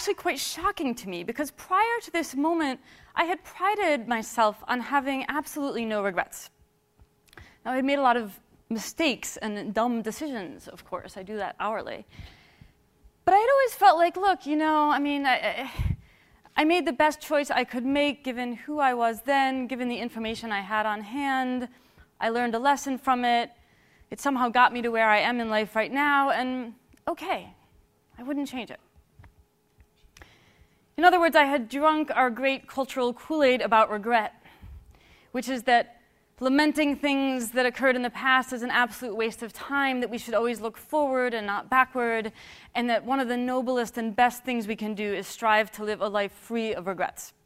actually quite shocking to me, because prior to this moment, I had prided myself on having absolutely no regrets. Now, I had made a lot of mistakes and dumb decisions, of course. I do that hourly. But I had always felt like, look, you know, I mean, I made the best choice I could make given who I was then, given the information I had on hand. I learned a lesson from it. It somehow got me to where I am in life right now, and okay, I wouldn't change it. In other words, I had drunk our great cultural Kool-Aid about regret, which is that lamenting things that occurred in the past is an absolute waste of time, that we should always look forward and not backward, and that one of the noblest and best things we can do is strive to live a life free of regrets.